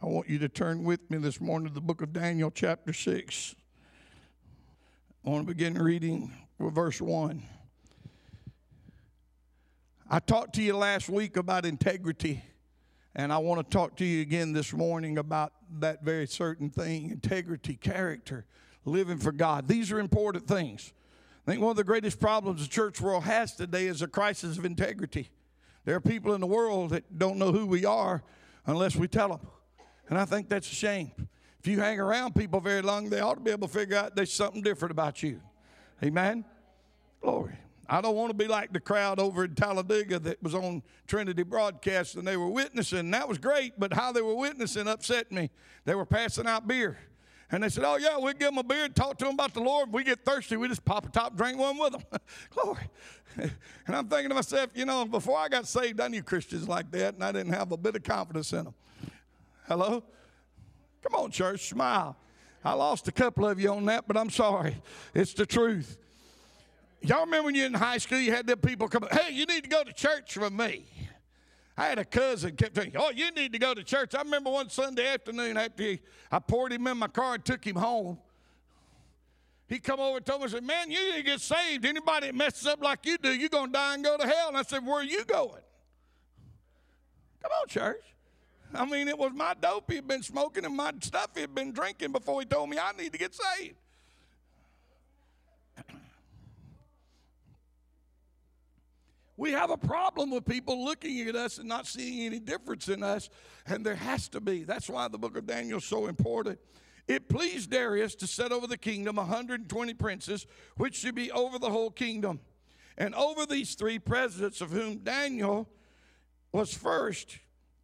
I want you to turn with me this morning to the book of Daniel, chapter 6. I want to begin reading with verse 1. I talked to you last week about integrity, and I want to talk to you again this morning about that very certain thing, integrity, character, living for God. These are important things. I think one of the greatest problems the church world has today is a crisis of integrity. There are people in the world that don't know who we are unless we tell them. And I think that's a shame. If you hang around people very long, they ought to be able to figure out there's something different about you. Amen? Glory. I don't want to be like the crowd over in Talladega that was on Trinity Broadcast and they were witnessing. That was great, but how they were witnessing upset me. They were passing out beer. And they said, oh, yeah, we'll give them a beer and talk to them about the Lord. If we get thirsty, we just pop a top, drink one with them. Glory. And I'm thinking to myself, you know, before I got saved, I knew Christians like that, and I didn't have a bit of confidence in them. Hello? Come on, church, smile. I lost a couple of you on that, but I'm sorry. It's the truth. Y'all remember when you were in high school, you had them people come, hey, you need to go to church with me. I had a cousin kept saying, oh, you need to go to church. I remember one Sunday afternoon after I poured him in my car and took him home. He come over and told me, I said, man, you need to get saved. Anybody that messes up like you do, you're going to die and go to hell. And I said, where are you going? Come on, church. I mean, it was my dope he had been smoking and my stuff he had been drinking before he told me I need to get saved. We have a problem with people looking at us and not seeing any difference in us, and there has to be. That's why the book of Daniel is so important. It pleased Darius to set over the kingdom 120 princes, which should be over the whole kingdom. And over these three presidents, of whom Daniel was first,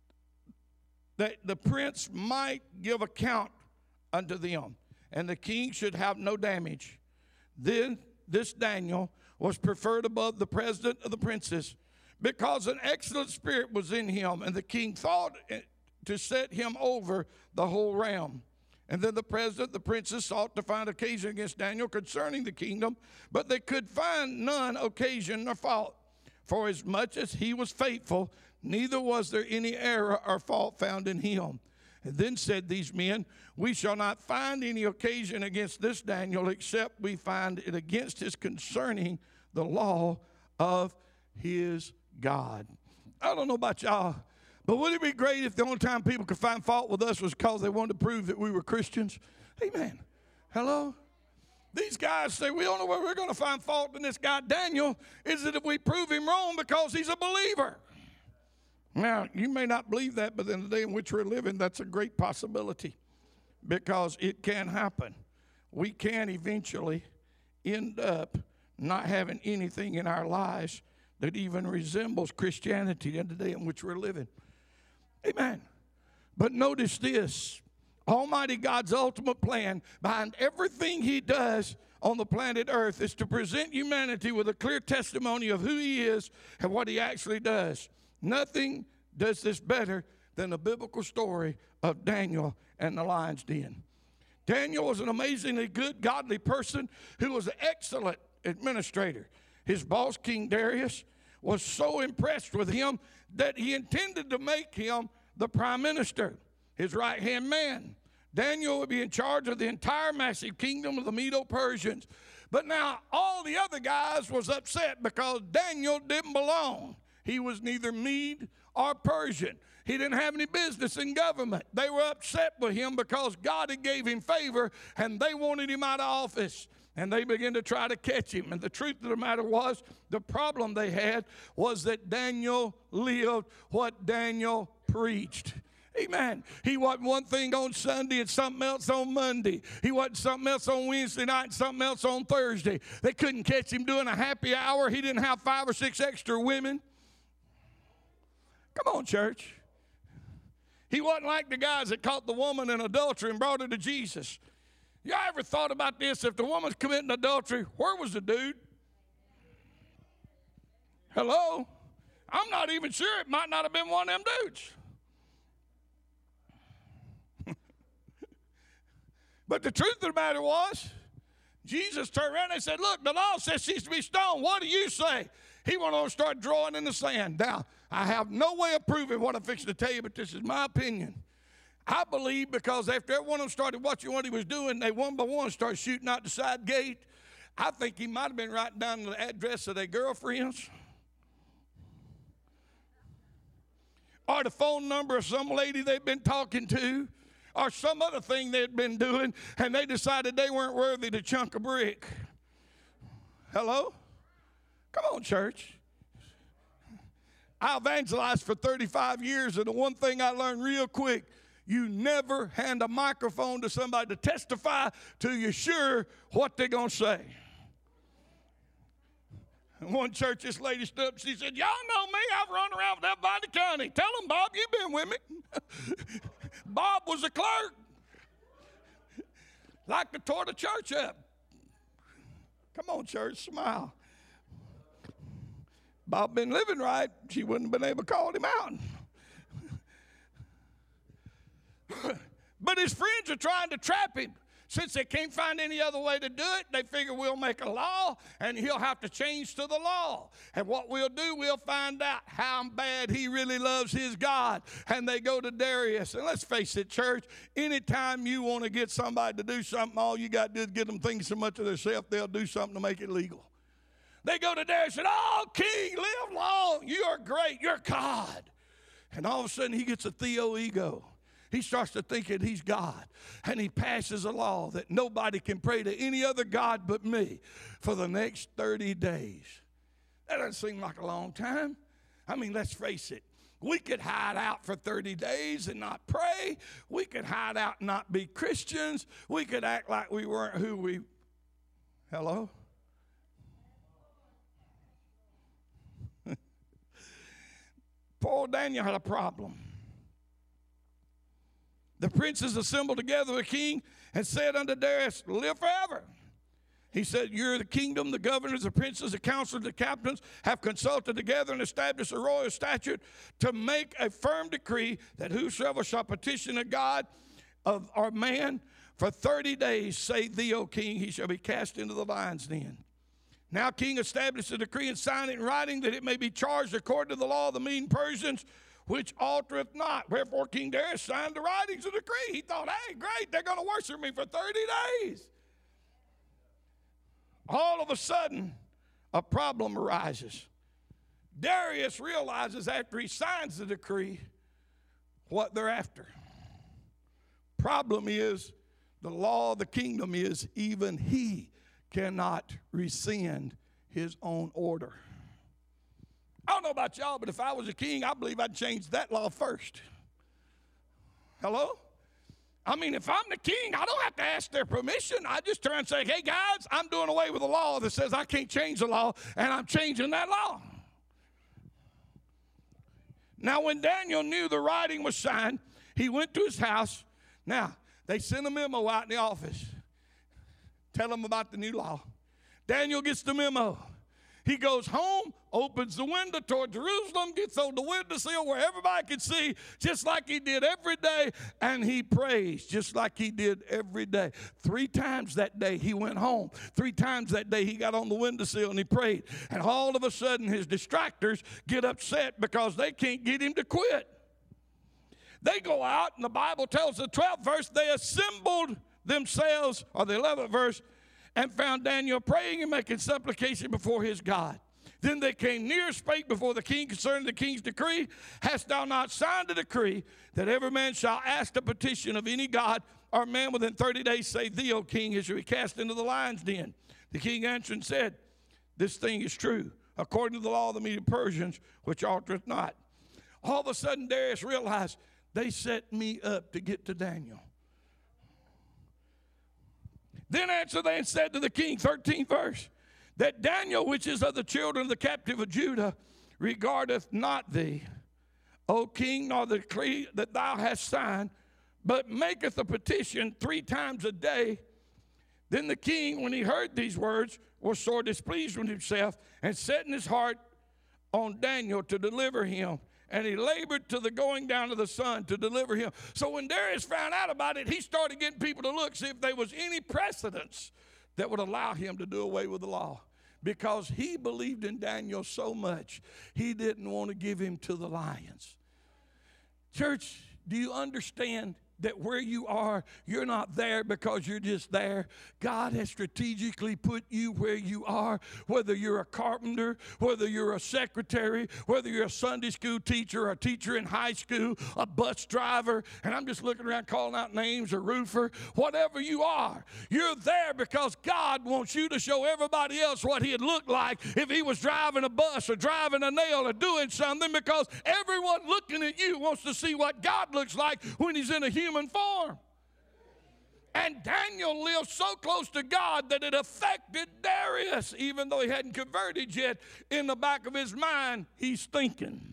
that the prince might give account unto them, and the king should have no damage. Then this Daniel was preferred above the president of the princes, because an excellent spirit was in him, and the king thought to set him over the whole realm. And then the president, the princes, sought to find occasion against Daniel concerning the kingdom, but they could find none occasion nor fault. For as much as he was faithful, neither was there any error or fault found in him. And then said these men, we shall not find any occasion against this Daniel, except we find it against his concerning the law of his God. I don't know about y'all, but would it be great if the only time people could find fault with us was because they wanted to prove that we were Christians? Amen. Hello? These guys say, we don't know where we're going to find fault in this guy Daniel. Is it if we prove him wrong because he's a believer? Now, you may not believe that, but in the day in which we're living, that's a great possibility, because it can happen. We can eventually end up not having anything in our lives that even resembles Christianity in the day in which we're living. Amen. But notice this. Almighty God's ultimate plan behind everything he does on the planet Earth is to present humanity with a clear testimony of who he is and what he actually does. Nothing does this better than the biblical story of Daniel and the lion's den. Daniel was an amazingly good, godly person who was an excellent administrator. His boss, King Darius, was so impressed with him that he intended to make him the prime minister, his right-hand man. Daniel would be in charge of the entire massive kingdom of the Medo-Persians. But now all the other guys was upset because Daniel didn't belong. He was neither Mede or Persian. He didn't have any business in government. They were upset with him because God had gave him favor, and they wanted him out of office. And they began to try to catch him. And the truth of the matter was, the problem they had was that Daniel lived what Daniel preached. Amen. He wasn't one thing on Sunday and something else on Monday. He wasn't something else on Wednesday night and something else on Thursday. They couldn't catch him doing a happy hour. He didn't have 5 or 6 extra women. Come on, church. He wasn't like the guys that caught the woman in adultery and brought her to Jesus. Y'all ever thought about this? If the woman's committing adultery, where was the dude? Hello? I'm not even sure. It might not have been one of them dudes. But the truth of the matter was, Jesus turned around and said, look, the law says she's to be stoned. What do you say? He went on and started drawing in the sand. Now, I have no way of proving what I'm fixing to tell you, but this is my opinion. I believe because after every one of them started watching what he was doing, they one by one started shooting out the side gate. I think he might have been writing down the address of their girlfriends or the phone number of some lady they'd been talking to or some other thing they'd been doing, and they decided they weren't worthy to chunk a brick. Hello? Come on, church. I evangelized for 35 years, and the one thing I learned real quick, you never hand a microphone to somebody to testify till you're sure what they're going to say. And one church, this lady stood up, she said, y'all know me, I've run around with everybody in the county. Tell them, Bob, you've been with me. Bob was a clerk. Like to tore the church up. Come on, church, smile. Bob been living right, she wouldn't have been able to call him out. But his friends are trying to trap him. Since they can't find any other way to do it, they figure we'll make a law and he'll have to change to the law. And what we'll do, we'll find out how bad he really loves his God. And they go to Darius. And let's face it, church, anytime you want to get somebody to do something, all you got to do is get them thinking so much of themselves, they'll do something to make it legal. They go to Darius and, oh, king, live long. You are great. You're God. And all of a sudden, he gets a Theo ego. He starts to think that he's God, and he passes a law that nobody can pray to any other God but me for the next 30 days. That doesn't seem like a long time. I mean, let's face it. We could hide out for 30 days and not pray. We could hide out and not be Christians. We could act like we weren't who we... Hello? Poor Daniel had a problem. The princes assembled together the king and said unto Darius, live forever. He said, you're the kingdom, the governors, the princes, the counselors, the captains have consulted together and established a royal statute to make a firm decree that whosoever shall petition a god or man for 30 days, say thee, O king, he shall be cast into the lion's den. Now king established a decree and signed it in writing that it may be charged according to the law of the Medes and Persians, which altereth not. Wherefore King Darius signed the writings of the decree. He thought, hey, great, they're going to worship me for 30 days. All of a sudden, a problem arises. Darius realizes after he signs the decree what they're after. Problem is, the law of the kingdom is even he cannot rescind his own order. I don't know about y'all, but if I was a king, I believe I'd change that law first. Hello? I mean, if I'm the king, I don't have to ask their permission. I just turn and say, hey, guys, I'm doing away with a law that says I can't change the law, and I'm changing that law. Now, when Daniel knew the writing was signed, he went to his house. Now, they sent a memo out in the office. Tell him about the new law. Daniel gets the memo. He goes home, opens the window toward Jerusalem, gets on the windowsill where everybody can see, just like he did every day, and he prays just like he did every day. 3 times that day he went home. 3 times that day he got on the windowsill and he prayed. And all of a sudden his distractors get upset because they can't get him to quit. They go out, and the Bible tells the 12th verse, they assembled themselves, or the 11th verse, and found Daniel praying and making supplication before his God. Then they came near and spake before the king concerning the king's decree. Hast thou not signed a decree that every man shall ask the petition of any god or man within 30 days, say thee, O king, he shall be cast into the lion's den? The king answered and said, this thing is true, according to the law of the Medes and Persians, which altereth not. All of a sudden Darius realized they set me up to get to Daniel. Then answered they and said to the king, 13th verse, that Daniel, which is of the children of the captive of Judah, regardeth not thee, O king, nor the decree that thou hast signed, but maketh a petition 3 times a day. Then the king, when he heard these words, was sore displeased with himself, and set in his heart on Daniel to deliver him. And he labored to the going down of the sun to deliver him. So when Darius found out about it, he started getting people to look, see if there was any precedence that would allow him to do away with the law. Because he believed in Daniel so much, he didn't want to give him to the lions. Church, do you understand that where you are, you're not there because you're just there. God has strategically put you where you are, whether you're a carpenter, whether you're a secretary, whether you're a Sunday school teacher, a teacher in high school, a bus driver, and I'm just looking around calling out names, a roofer, whatever you are, you're there because God wants you to show everybody else what he'd look like if he was driving a bus or driving a nail or doing something, because everyone looking at you wants to see what God looks like when he's in a human form. And Daniel lived so close to God that it affected Darius, even though he hadn't converted yet. In the back of his mind, he's thinking.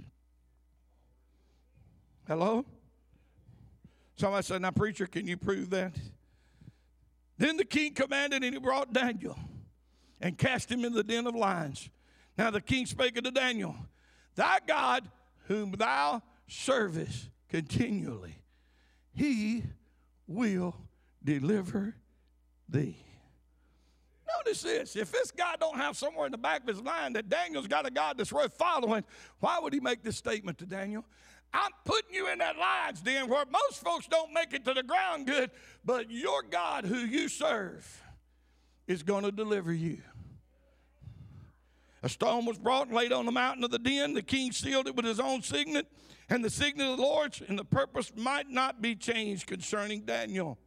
Hello? Somebody said, now preacher, can you prove that? Then the king commanded, and he brought Daniel and cast him in the den of lions. Now the king spake unto Daniel, thy God whom thou servest continually, he will deliver thee. Notice this. If this guy don't have somewhere in the back of his mind that Daniel's got a God that's worth following, why would he make this statement to Daniel? I'm putting you in that lion's den where most folks don't make it to the ground good, but your God who you serve is going to deliver you. A stone was brought and laid on the mountain of the den. The king sealed it with his own signet and the signet of the Lord's, and the purpose might not be changed concerning Daniel.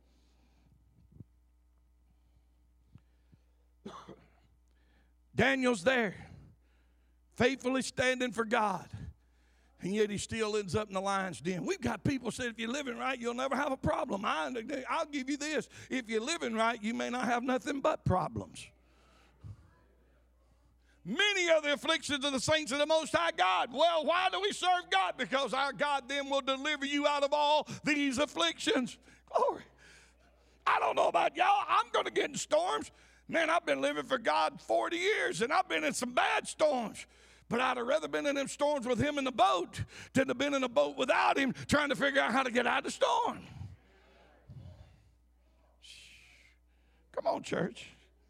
Daniel's there, faithfully standing for God, and yet he still ends up in the lion's den. We've got people say, if you're living right, you'll never have a problem. I'll give you this. If you're living right, you may not have nothing but problems. Many are the afflictions of the saints of the Most High God. Well, why do we serve God? Because our God then will deliver you out of all these afflictions. Glory. I don't know about y'all. I'm going to get in storms. Man, I've been living for God 40 years, and I've been in some bad storms. But I'd have rather been in them storms with him in the boat than to been in a boat without him trying to figure out how to get out of the storm. Come on, church.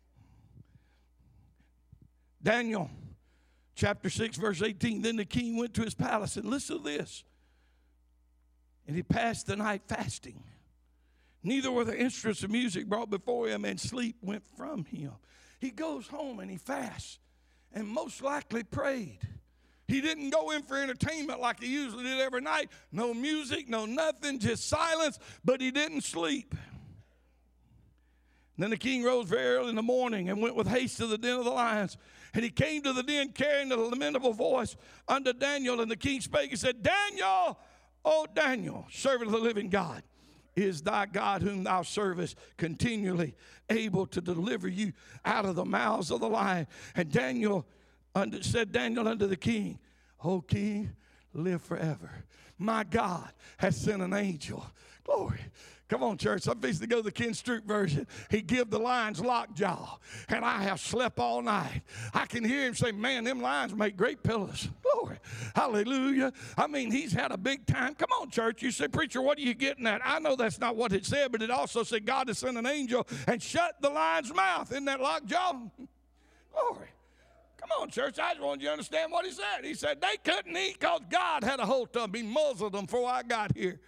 Daniel chapter 6, verse 18. Then the king went to his palace, and listen to this. And he passed the night fasting. Neither were the instruments of music brought before him, and sleep went from him. He goes home and he fasts, and most likely prayed. He didn't go in for entertainment like he usually did every night. No music, no nothing, just silence, but he didn't sleep. Then the king rose very early in the morning and went with haste to the den of the lions. And he came to the den carrying a lamentable voice unto Daniel. And the king spake and said, Daniel, O Daniel, servant of the living God, is thy God whom thou servest continually able to deliver you out of the mouths of the lion? And Daniel said Daniel unto the king, O king, live forever. My God has sent an angel. Glory. Come on, church. I'm fixing to go to the Ken Stroop version. He give the lions lockjaw, and I have slept all night. I can hear him say, man, them lions make great pillows. Glory. Hallelujah. I mean, he's had a big time. Come on, church. You say, preacher, what are you getting at? I know that's not what it said, but it also said God has sent an angel and shut the lion's mouth. Isn't that lockjaw? Glory. Come on, church. I just wanted you to understand what he said. He said they couldn't eat because God had a hold of them. He muzzled them before I got here.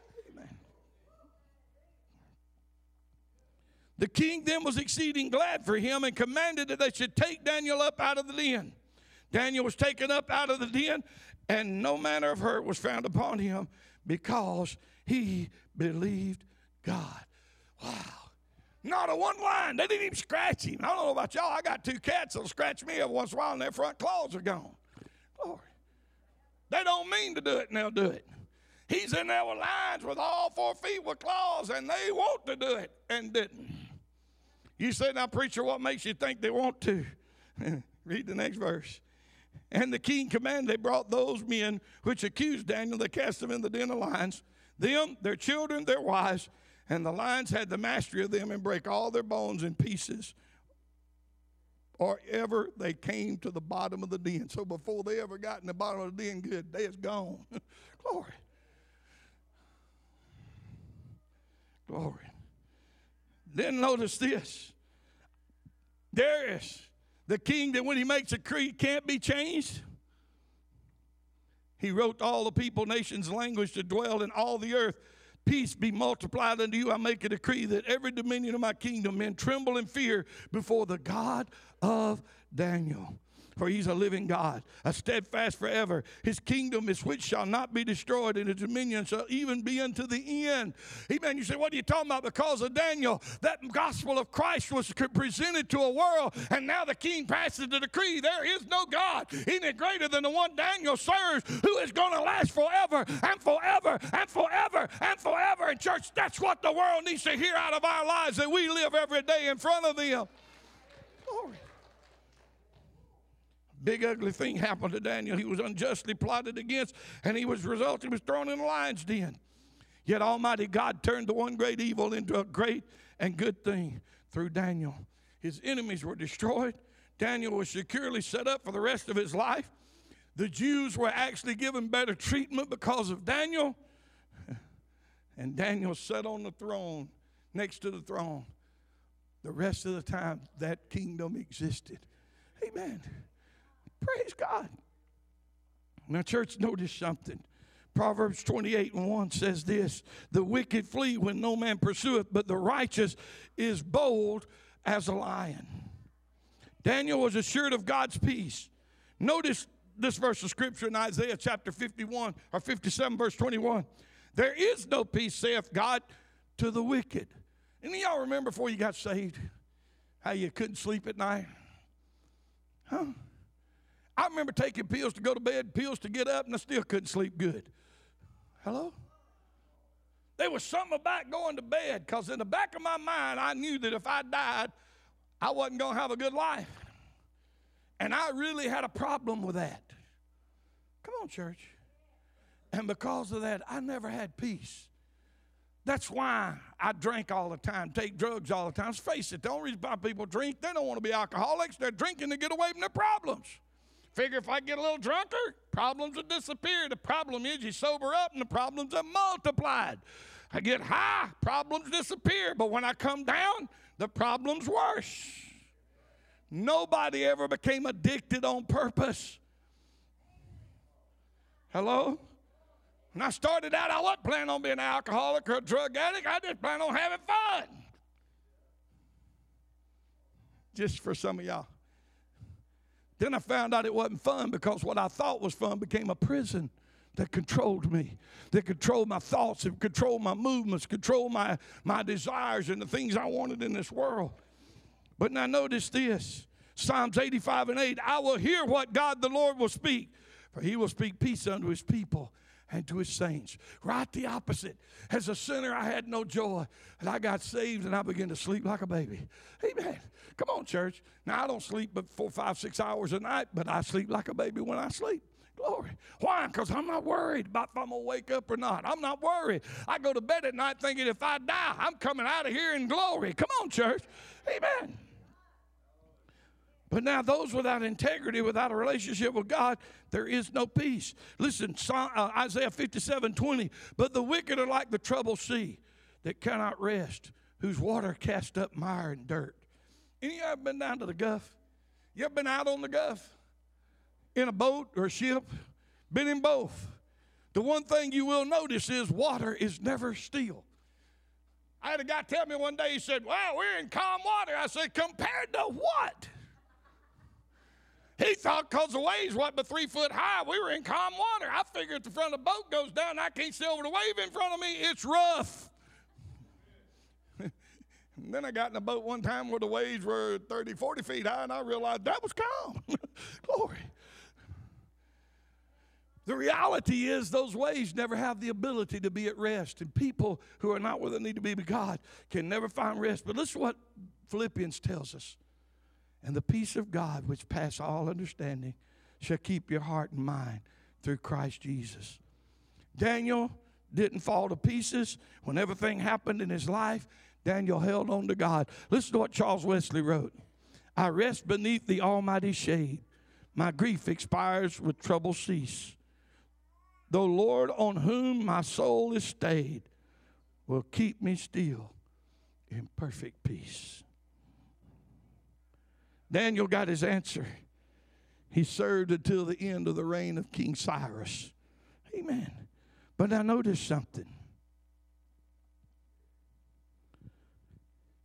The king then was exceeding glad for him and commanded that they should take Daniel up out of the den. Daniel was taken up out of the den, and no manner of hurt was found upon him because he believed God. Wow. Not a one line. They didn't even scratch him. I don't know about y'all. I got two cats that'll scratch me every once in a while, and their front claws are gone. Glory. They don't mean to do it, and they'll do it. He's in there with lions with all 4 feet with claws, and they want to do it and didn't. You say, now, preacher, what makes you think they want to? Read the next verse. And the king commanded, they brought those men which accused Daniel, they cast them in the den of lions, them, their children, their wives, and the lions had the mastery of them and break all their bones in pieces, or ever they came to the bottom of the den. So before they ever got in the bottom of the den good, they is gone. Glory. Glory. Then notice this. Darius, the king that when he makes a creed can't be changed. He wrote to all the people, nations, language to dwell in all the earth Peace be multiplied unto you. I make a decree that every dominion of my kingdom men tremble in fear before the God of Daniel. For he's a living God, a steadfast forever. His kingdom is which shall not be destroyed, and his dominion shall even be unto the end. Amen. You say, what are you talking about? Because of Daniel, that gospel of Christ was presented to a world, and now the king passes the decree. There is no God even greater than the one Daniel serves, who is going to last forever and forever and forever and forever. And church, that's what the world needs to hear out of our lives, that we live every day in front of them. Glory. Big ugly thing happened to Daniel. He was unjustly plotted against, and he was thrown in the lion's den. Yet Almighty God turned the one great evil into a great and good thing through Daniel. His enemies were destroyed. Daniel was securely set up for the rest of his life. The Jews were actually given better treatment because of Daniel. And Daniel sat on the throne, next to the throne, the rest of the time that kingdom existed. Amen. Praise God. Now, church, notice something. Proverbs 28:1 says this: the wicked flee when no man pursueth, but the righteous is bold as a lion. Daniel was assured of God's peace. Notice this verse of scripture in Isaiah chapter 51 or 57, verse 21. There is no peace, saith God, to the wicked. Any of y'all remember before you got saved how you couldn't sleep at night? Huh? I remember taking pills to go to bed, pills to get up, and I still couldn't sleep good. Hello? There was something about going to bed, because in the back of my mind, I knew that if I died, I wasn't going to have a good life. And I really had a problem with that. Come on, church. And because of that, I never had peace. That's why I drank all the time, take drugs all the time. Let's face it, the only reason why people drink, they don't want to be alcoholics. They're drinking to get away from their problems. Figure if I get a little drunker, problems will disappear. The problem is you sober up and the problems are multiplied. I get high, problems disappear. But when I come down, the problem's worse. Nobody ever became addicted on purpose. Hello? When I started out, I wasn't planning on being an alcoholic or a drug addict. I just planned on having fun. Just for some of y'all. Then I found out it wasn't fun, because what I thought was fun became a prison that controlled me, that controlled my thoughts, that controlled my movements, controlled my desires and the things I wanted in this world. But now notice this, Psalms 85:8, I will hear what God the Lord will speak, for he will speak peace unto his people and to his saints. Right the opposite. As a sinner, I had no joy, and I got saved, and I began to sleep like a baby. Amen. Come on, church. Now, I don't sleep but 4, 5, 6 hours a night, but I sleep like a baby when I sleep. Glory. Why? Because I'm not worried about if I'm going to wake up or not. I'm not worried. I go to bed at night thinking if I die, I'm coming out of here in glory. Come on, church. Amen. But now those without integrity, without a relationship with God, there is no peace. Listen, Isaiah 57:20, but the wicked are like the troubled sea that cannot rest, whose water cast up mire and dirt. Any of you ever been down to the Gulf? You ever been out on the Gulf? In a boat or a ship? Been in both. The one thing you will notice is water is never still. I had a guy tell me one day, he said, well, we're in calm water. I said, compared to what? He thought because the waves wasn't but 3 foot high, we were in calm water. I figured if the front of the boat goes down, I can't see over the wave in front of me. It's rough. And then I got in a boat one time where the waves were 30, 40 feet high, and I realized that was calm. Glory. The reality is those waves never have the ability to be at rest, and people who are not where they need to be with God can never find rest. But listen to what Philippians tells us. And the peace of God, which passes all understanding, shall keep your heart and mind through Christ Jesus. Daniel didn't fall to pieces. When everything happened in his life, Daniel held on to God. Listen to what Charles Wesley wrote. I rest beneath the almighty shade. My grief expires with trouble cease. The Lord on whom my soul is stayed will keep me still in perfect peace. Daniel got his answer. He served until the end of the reign of King Cyrus. Amen. But now notice something.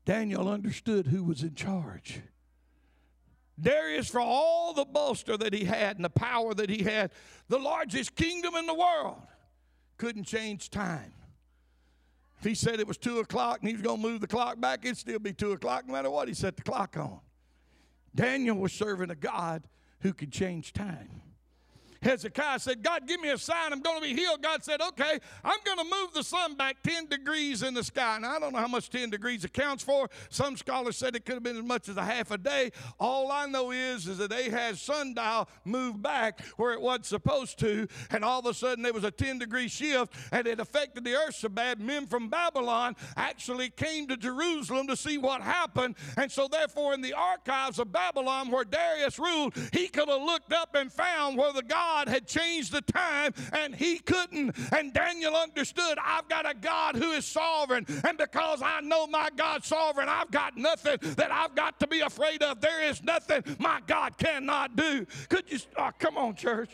Daniel understood who was in charge. Darius, for all the bolster that he had and the power that he had, the largest kingdom in the world, couldn't change time. If he said it was 2 o'clock and he was going to move the clock back, it'd still be 2 o'clock no matter what he set the clock on. Daniel was serving a God who could change time. Hezekiah said, God, give me a sign. I'm going to be healed. God said, okay, I'm going to move the sun back 10 degrees in the sky. Now, I don't know how much 10 degrees accounts for. Some scholars said it could have been as much as a half a day. All I know is that Ahaz's sundial moved back where it wasn't supposed to, and all of a sudden there was a 10-degree shift, and it affected the earth so bad, men from Babylon actually came to Jerusalem to see what happened. And so therefore in the archives of Babylon where Darius ruled, he could have looked up and found where the God had changed the time, and he couldn't. And Daniel understood, I've got a God who is sovereign, and because I know my God's sovereign, I've got nothing that I've got to be afraid of. There is nothing my God cannot do. Could you, come on, church.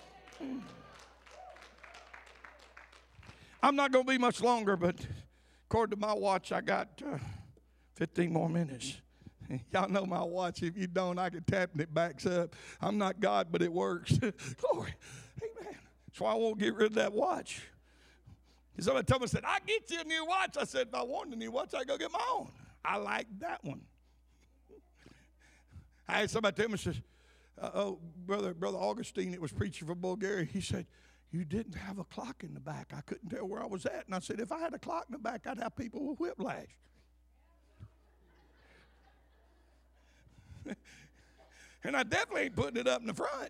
I'm not going to be much longer, but according to my watch, I got 15 more minutes. Y'all know my watch. If you don't, I can tap and it backs up. I'm not God, but it works. Glory. Amen. So I won't get rid of that watch. Somebody told me, said, I get you a new watch. I said, if I wanted a new watch, I'd go get my own. I like that one. I had somebody tell me, says, Brother Augustine, it was preaching from Bulgaria. He said, you didn't have a clock in the back. I couldn't tell where I was at. And I said, if I had a clock in the back, I'd have people with whiplash. And I definitely ain't putting it up in the front.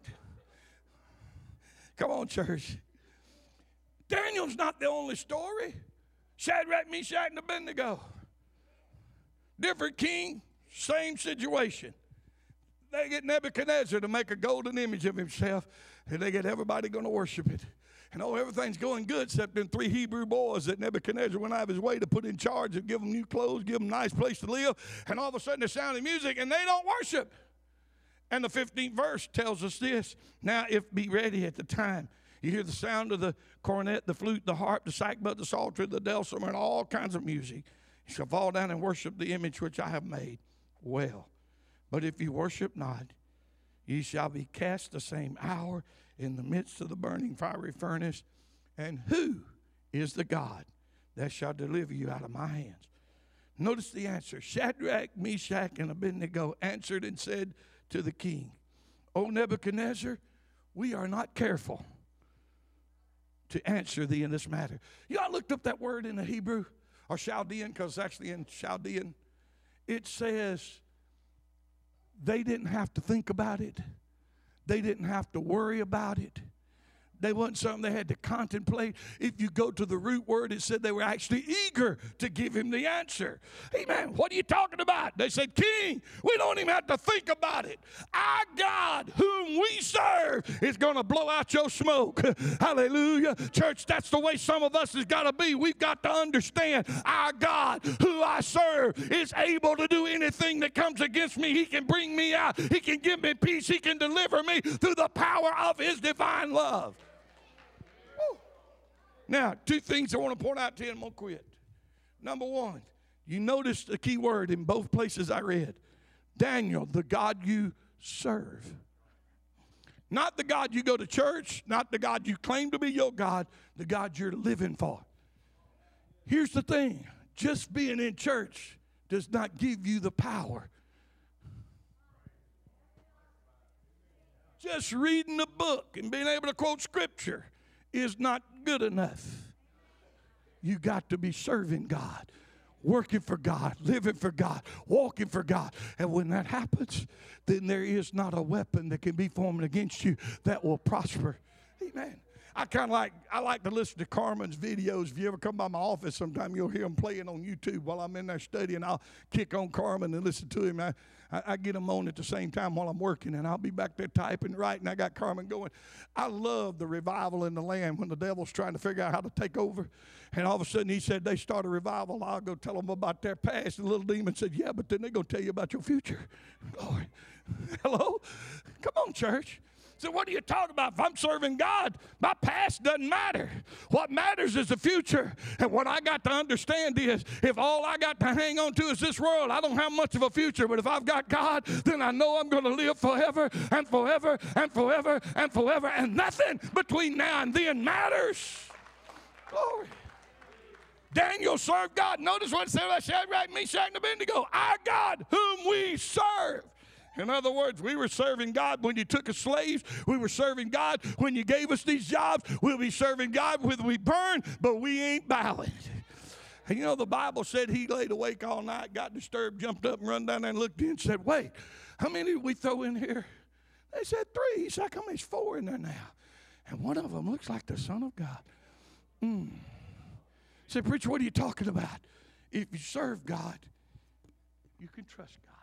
Come on, church. Daniel's not the only story. Shadrach, Meshach, and Abednego. Different king, same situation. They get Nebuchadnezzar to make a golden image of himself, and they get everybody going to worship it. And everything's going good except them 3 Hebrew boys that Nebuchadnezzar went out of his way to put in charge and give them new clothes, give them a nice place to live. And all of a sudden they're sounding music and they don't worship. And the 15th verse tells us this. Now, if be ready at the time, you hear the sound of the cornet, the flute, the harp, the sackbut, the psaltery, the dulcimer, and all kinds of music. You shall fall down and worship the image which I have made. Well, but if you worship not, ye shall be cast the same hour in the midst of the burning fiery furnace. And who is the God that shall deliver you out of my hands? Notice the answer. Shadrach, Meshach, and Abednego answered and said to the king, O Nebuchadnezzar, we are not careful to answer thee in this matter. You know, I looked up that word in the Hebrew, or Chaldean, because actually in Chaldean, it says they didn't have to think about it. They didn't have to worry about it. They wasn't something they had to contemplate. If you go to the root word, it said they were actually eager to give him the answer. Amen. What are you talking about? They said, King, we don't even have to think about it. Our God, whom we serve, is going to blow out your smoke. Hallelujah. Church, that's the way some of us has got to be. We've got to understand our God, who I serve, is able to do anything that comes against me. He can bring me out. He can give me peace. He can deliver me through the power of his divine love. Now, 2 things I want to point out to you and I'm going to quit. Number 1, you notice the key word in both places I read. Daniel, the God you serve. Not the God you go to church, not the God you claim to be your God, the God you're living for. Here's the thing. Just being in church does not give you the power. Just reading the book and being able to quote scripture is not good enough. You got to be serving God, working for God, living for God, walking for God. And when that happens, then there is not a weapon that can be formed against you that will prosper. Amen. I like to listen to Carmen's videos. If you ever come by my office sometime, you'll hear them playing on YouTube while I'm in there studying. I'll kick on Carmen and listen to him. I get them on at the same time while I'm working, and I'll be back there typing, writing. I got Carmen going. I love the revival in the land when the devil's trying to figure out how to take over. And all of a sudden he said they start a revival. I'll go tell them about their past. And the little demon said, yeah, but then they're going to tell you about your future. Glory. Hello? Come on, church. So what are you talking about? If I'm serving God, my past doesn't matter. What matters is the future. And what I got to understand is if all I got to hang on to is this world, I don't have much of a future. But if I've got God, then I know I'm going to live forever and forever and forever and forever. And nothing between now and then matters. Glory. Daniel served God. Notice what it said about Shadrach, Meshach, and Abednego. Our God whom we serve. In other words, we were serving God when you took us slaves. We were serving God when you gave us these jobs. We'll be serving God when we burn, but we ain't bowing. And you know, the Bible said he laid awake all night, got disturbed, jumped up and run down there and looked in and said, wait, how many did we throw in here? They said 3. He said, how come there's 4 in there now? And one of them looks like the Son of God. He said, preacher, what are you talking about? If you serve God, you can trust God.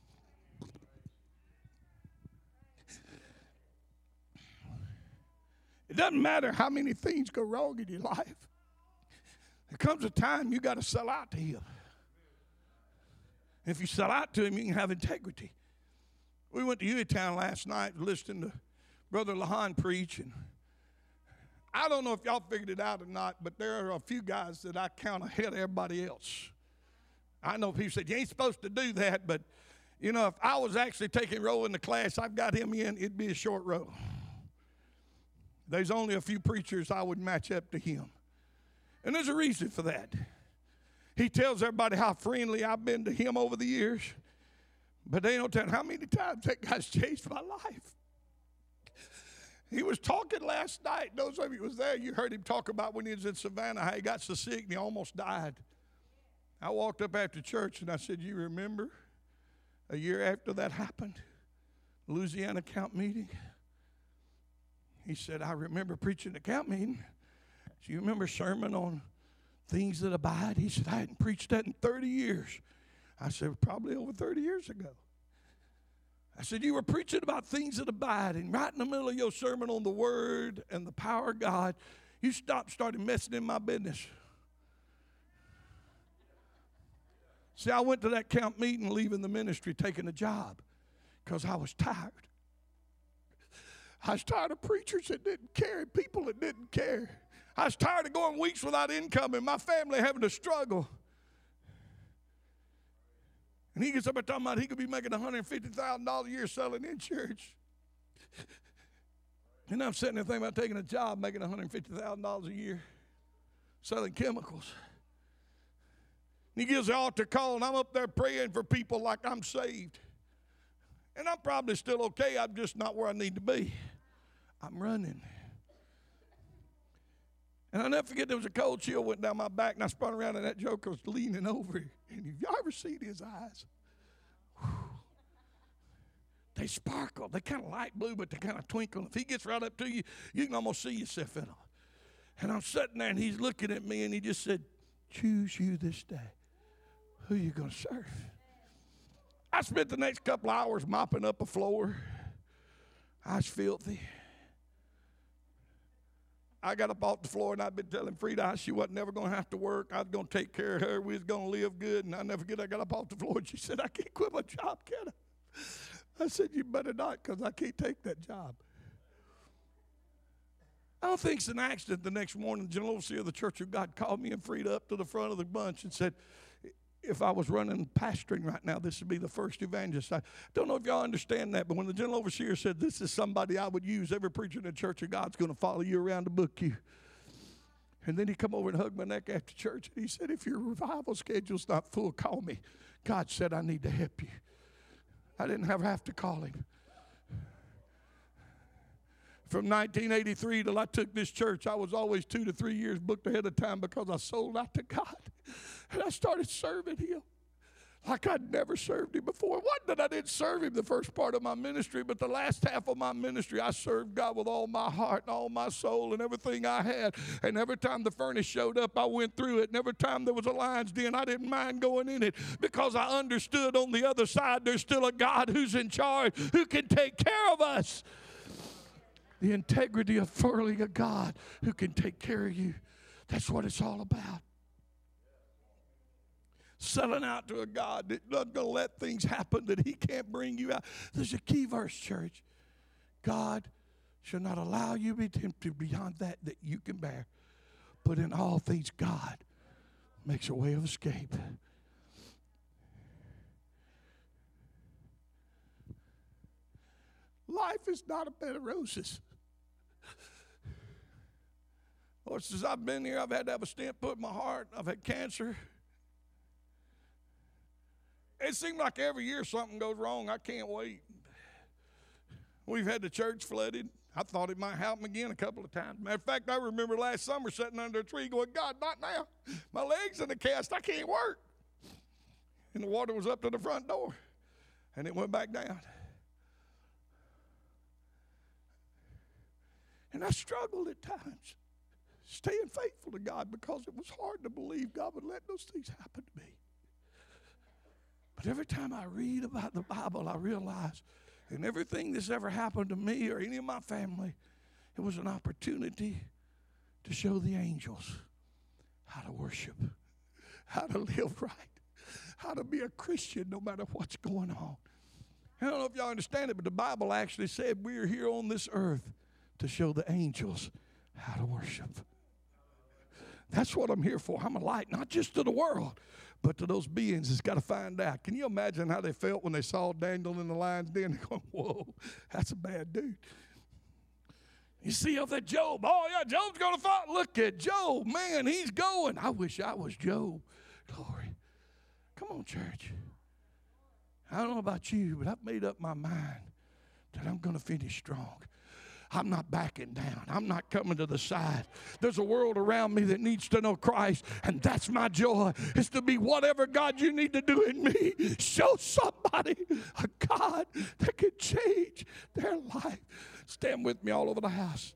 It doesn't matter how many things go wrong in your life. There comes a time you got to sell out to him. If you sell out to him, you can have integrity. We went to Hueytown last night listening to Brother Lahan preach. And I don't know if y'all figured it out or not, but there are a few guys that I count ahead of everybody else. I know people said, you ain't supposed to do that, but, you know, if I was actually taking row in the class, I've got him in, it'd be a short row. There's only a few preachers I would match up to him. And there's a reason for that. He tells everybody how friendly I've been to him over the years. But they don't tell how many times that guy's changed my life. He was talking last night. Those of you who was there, you heard him talk about when he was in Savannah, how he got so sick and he almost died. I walked up after church and I said, you remember a year after that happened? Louisiana camp meeting? He said, I remember preaching the camp meeting. Do you remember a sermon on things that abide? He said, I hadn't preached that in 30 years. I said, probably over 30 years ago. I said, you were preaching about things that abide, and right in the middle of your sermon on the Word and the power of God, you started messing in my business. See, I went to that camp meeting leaving the ministry, taking a job, because I was tired. I was tired of preachers that didn't care and people that didn't care. I was tired of going weeks without income and my family having to struggle. And he gets up and talking about he could be making $150,000 a year selling insurance. And I'm sitting there thinking about taking a job making $150,000 a year selling chemicals. And he gives the altar call and I'm up there praying for people like I'm saved. And I'm probably still okay. I'm just not where I need to be. I'm running. And I'll never forget there was a cold chill went down my back and I spun around and that joker was leaning over. And if y'all ever seen his eyes, whew, they sparkle. They kind of light blue, but they kind of twinkle. If he gets right up to you, you can almost see yourself in them. And I'm sitting there and he's looking at me and he just said, choose you this day. Who are you going to serve? I spent the next couple of hours mopping up a floor. I was filthy. I got up off the floor and I'd been telling Frida she wasn't never going to have to work. I was going to take care of her. We was going to live good. And I never forget I got up off the floor and she said, I can't quit my job, can I? I said, you better not because I can't take that job. I don't think it's an accident. The next morning, the general overseer of the Church of God called me and Frida up to the front of the bunch and said, if I was running pastoring right now, this would be the first evangelist. I don't know if y'all understand that, but when the general overseer said, this is somebody I would use, every preacher in the Church of God's going to follow you around to book you. And then he come over and hugged my neck after church, and he said, if your revival schedule's not full, call me. God said, I need to help you. I didn't have to call him. From 1983 till I took this church, I was always 2 to 3 years booked ahead of time because I sold out to God. And I started serving him like I'd never served him before. It wasn't that I didn't serve him the first part of my ministry, but the last half of my ministry, I served God with all my heart and all my soul and everything I had. And every time the furnace showed up, I went through it. And every time there was a lion's den, I didn't mind going in it because I understood on the other side there's still a God who's in charge, who can take care of us. The integrity of following a God who can take care of you. That's what it's all about. Selling out to a God that doesn't going to let things happen that he can't bring you out. There's a key verse, church. God shall not allow you to be tempted beyond that you can bear. But in all things, God makes a way of escape. Life is not a bed of roses. Lord, since I've been here, I've had to have a stent put in my heart. I've had cancer. It seems like every year something goes wrong. I can't wait. We've had the church flooded. I thought it might happen again a couple of times. Matter of fact, I remember last summer sitting under a tree going, God, not now. My leg's in a cast. I can't work. And the water was up to the front door. And it went back down. And I struggled at times, staying faithful to God, because it was hard to believe God would let those things happen to me. But every time I read about the Bible, I realize in everything that's ever happened to me or any of my family, it was an opportunity to show the angels how to worship, how to live right, how to be a Christian no matter what's going on. I don't know if y'all understand it, but the Bible actually said we are here on this earth to show the angels how to worship. That's what I'm here for. I'm a light, not just to the world, but to those beings that's got to find out. Can you imagine how they felt when they saw Daniel in the lion's den? They're going, whoa, that's a bad dude. You see up that Job. Oh, yeah, Job's going to fight. Look at Job. Man, he's going. I wish I was Job. Glory. Come on, church. I don't know about you, but I've made up my mind that I'm going to finish strong. I'm not backing down. I'm not coming to the side. There's a world around me that needs to know Christ, and that's my joy, is to be whatever God you need to do in me. Show somebody a God that can change their life. Stand with me all over the house.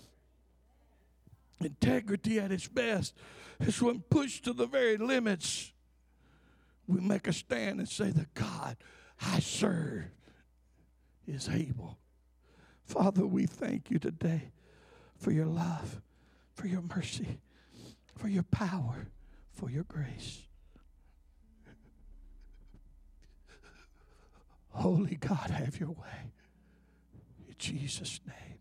Integrity at its best is when pushed to the very limits, we make a stand and say, the God I serve is able. Father, we thank you today for your love, for your mercy, for your power, for your grace. Holy God, have your way. In Jesus' name.